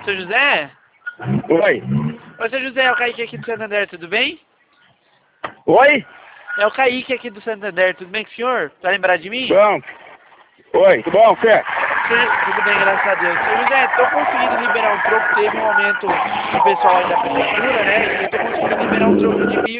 Seu José? Oi. Ô, seu José, é o Kaique aqui do Santander, tudo bem? Oi? É o Kaique aqui do Santander, tudo bem com o senhor? Tá lembrado de mim? Bom. Oi, tudo bom, Fé? Tudo bem, graças a Deus. Seu José, tô conseguindo liberar um troco, teve um aumento do pessoal aí da prefeitura, né? E eu tô conseguindo liberar um troco de 1.000.